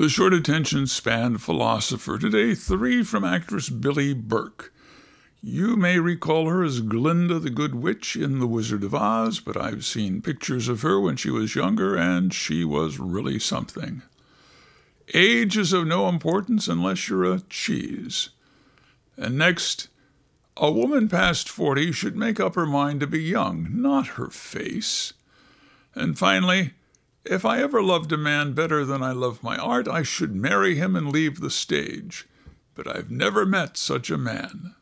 The short attention span philosopher. Today, 3 from actress Billie Burke. You may recall her as Glinda the Good Witch in The Wizard of Oz, but I've seen pictures of her when she was younger, and she was really something. Age is of no importance unless you're a cheese. And next, a woman past 40 should make up her mind to be young, not her face. And finally, if I ever loved a man better than I love my art, I should marry him and leave the stage. But I've never met such a man.